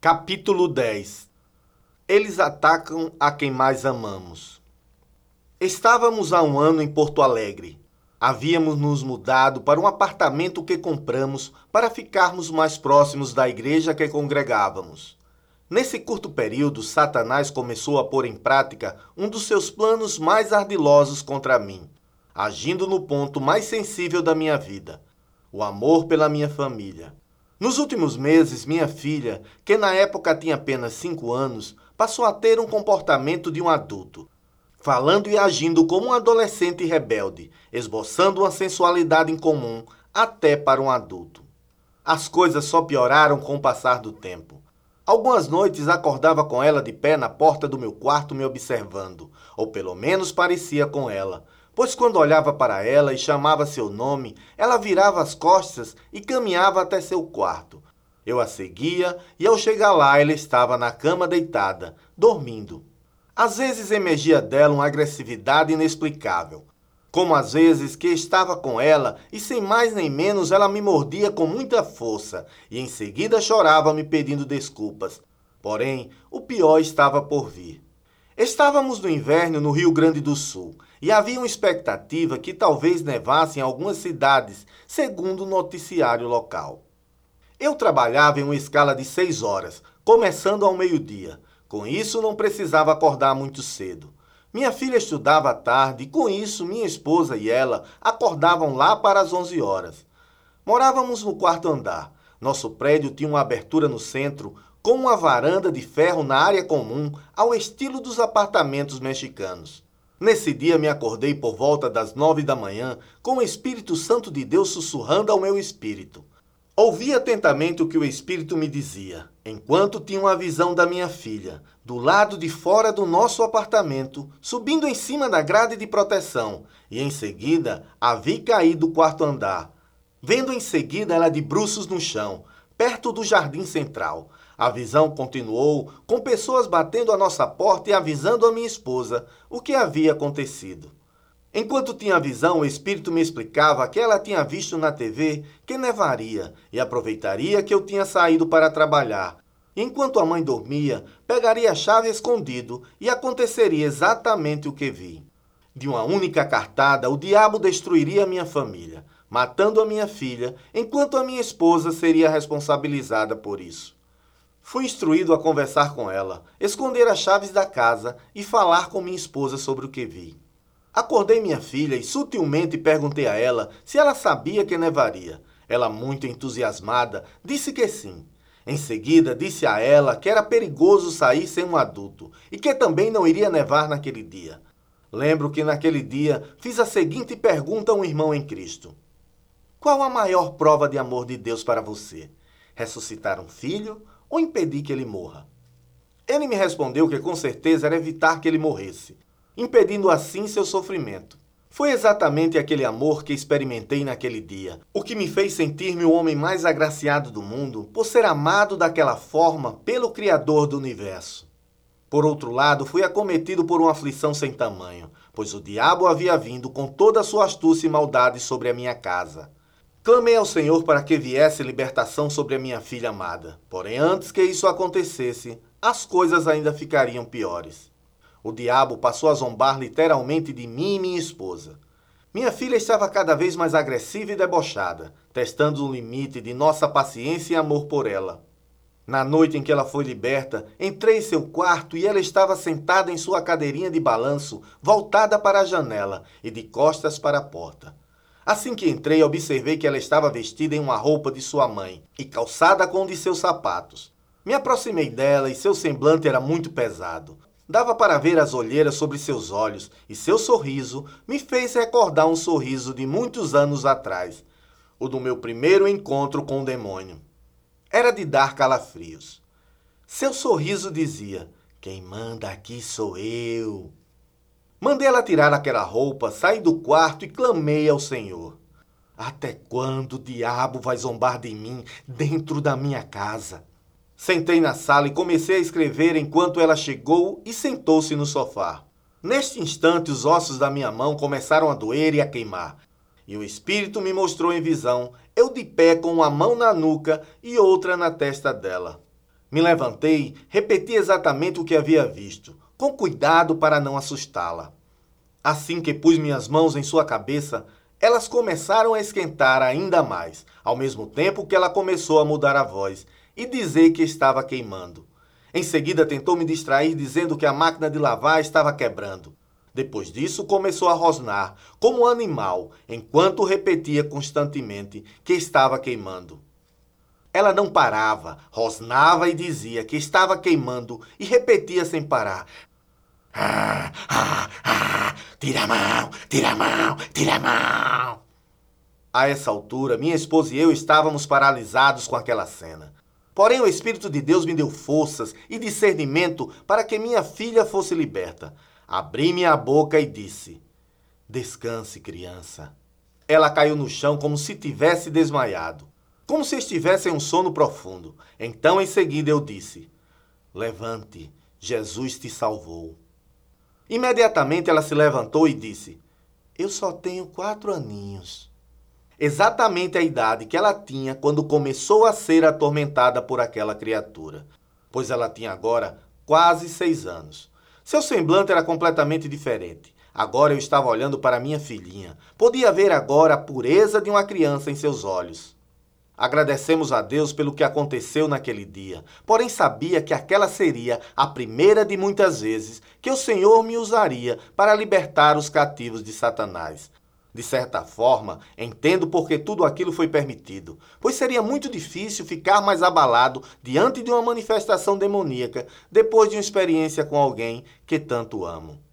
Capítulo 10. Eles atacam a quem mais amamos. Estávamos há um ano em Porto Alegre. Havíamos nos mudado para um apartamento que compramos para ficarmos mais próximos da igreja que congregávamos. Nesse curto período, Satanás começou a pôr em prática um dos seus planos mais ardilosos contra mim, agindo no ponto mais sensível da minha vida, o amor pela minha família. Nos últimos meses, minha filha, que na época tinha apenas 5 anos, passou a ter um comportamento de um adulto, falando e agindo como um adolescente rebelde, esboçando uma sensualidade incomum até para um adulto. As coisas só pioraram com o passar do tempo. Algumas noites acordava com ela de pé na porta do meu quarto me observando, ou pelo menos parecia com ela, pois quando olhava para ela e chamava seu nome, ela virava as costas e caminhava até seu quarto. Eu a seguia e ao chegar lá ela estava na cama deitada, dormindo. Às vezes emergia dela uma agressividade inexplicável, como às vezes que estava com ela e sem mais nem menos ela me mordia com muita força e em seguida chorava me pedindo desculpas. Porém, o pior estava por vir. Estávamos no inverno no Rio Grande do Sul e havia uma expectativa que talvez nevasse em algumas cidades, segundo o noticiário local. Eu trabalhava em uma escala de 6 horas, começando ao meio-dia. Com isso, não precisava acordar muito cedo. Minha filha estudava à tarde e, com isso, minha esposa e ela acordavam lá para as 11 horas. Morávamos no 4º andar. Nosso prédio tinha uma abertura no centro, com uma varanda de ferro na área comum, ao estilo dos apartamentos mexicanos. Nesse dia me acordei por volta das 9 da manhã, com o Espírito Santo de Deus sussurrando ao meu espírito. Ouvi atentamente o que o Espírito me dizia, enquanto tinha uma visão da minha filha, do lado de fora do nosso apartamento, subindo em cima da grade de proteção, e em seguida a vi cair do 4º andar. Vendo em seguida ela de bruços no chão, perto do jardim central. A visão continuou, com pessoas batendo à nossa porta e avisando a minha esposa o que havia acontecido. Enquanto tinha a visão, o Espírito me explicava que ela tinha visto na TV que nevaria e aproveitaria que eu tinha saído para trabalhar. E enquanto a mãe dormia, pegaria a chave escondido e aconteceria exatamente o que vi. De uma única cartada, o diabo destruiria minha família, matando a minha filha, enquanto a minha esposa seria responsabilizada por isso. Fui instruído a conversar com ela, esconder as chaves da casa e falar com minha esposa sobre o que vi. Acordei minha filha e sutilmente perguntei a ela se ela sabia que nevaria. Ela, muito entusiasmada, disse que sim. Em seguida, disse a ela que era perigoso sair sem um adulto e que também não iria nevar naquele dia. Lembro que naquele dia fiz a seguinte pergunta a um irmão em Cristo: qual a maior prova de amor de Deus para você? Ressuscitar um filho ou impedir que ele morra? Ele me respondeu que com certeza era evitar que ele morresse, impedindo assim seu sofrimento. Foi exatamente aquele amor que experimentei naquele dia, o que me fez sentir-me o homem mais agraciado do mundo por ser amado daquela forma pelo Criador do Universo. Por outro lado, fui acometido por uma aflição sem tamanho, pois o diabo havia vindo com toda a sua astúcia e maldade sobre a minha casa. Clamei ao Senhor para que viesse libertação sobre a minha filha amada. Porém, antes que isso acontecesse, as coisas ainda ficariam piores. O diabo passou a zombar literalmente de mim e minha esposa. Minha filha estava cada vez mais agressiva e debochada, testando o limite de nossa paciência e amor por ela. Na noite em que ela foi liberta, entrei em seu quarto e ela estava sentada em sua cadeirinha de balanço, voltada para a janela e de costas para a porta. Assim que entrei, observei que ela estava vestida em uma roupa de sua mãe e calçada com um de seus sapatos. Me aproximei dela e seu semblante era muito pesado. Dava para ver as olheiras sobre seus olhos e seu sorriso me fez recordar um sorriso de muitos anos atrás, o do meu primeiro encontro com o demônio. Era de dar calafrios. Seu sorriso dizia: quem manda aqui sou eu. Mandei ela tirar aquela roupa, saí do quarto e clamei ao Senhor: até quando o diabo vai zombar de mim dentro da minha casa? Sentei na sala e comecei a escrever enquanto ela chegou e sentou-se no sofá. Neste instante, os ossos da minha mão começaram a doer e a queimar. E o Espírito me mostrou em visão, eu de pé com uma mão na nuca e outra na testa dela. Me levantei, repeti exatamente o que havia visto, com cuidado para não assustá-la. Assim que pus minhas mãos em sua cabeça, elas começaram a esquentar ainda mais, ao mesmo tempo que ela começou a mudar a voz e dizer que estava queimando. Em seguida tentou me distrair dizendo que a máquina de lavar estava quebrando. Depois disso começou a rosnar, como um animal, enquanto repetia constantemente que estava queimando. Ela não parava, rosnava e dizia que estava queimando e repetia sem parar. Tira a mão, tira a mão, tira a mão. A essa altura, minha esposa e eu estávamos paralisados com aquela cena. Porém, o Espírito de Deus me deu forças e discernimento para que minha filha fosse liberta. Abri minha boca e disse: descanse, criança. Ela caiu no chão como se tivesse desmaiado, como se estivesse em um sono profundo. Então, em seguida, eu disse: levante, Jesus te salvou. Imediatamente ela se levantou e disse: eu só tenho 4 aninhos. Exatamente a idade que ela tinha quando começou a ser atormentada por aquela criatura, pois ela tinha agora quase 6 anos. Seu semblante era completamente diferente. Agora eu estava olhando para minha filhinha. Podia ver agora a pureza de uma criança em seus olhos. Agradecemos a Deus pelo que aconteceu naquele dia, porém sabia que aquela seria a primeira de muitas vezes que o Senhor me usaria para libertar os cativos de Satanás. De certa forma, entendo por que tudo aquilo foi permitido, pois seria muito difícil ficar mais abalado diante de uma manifestação demoníaca depois de uma experiência com alguém que tanto amo.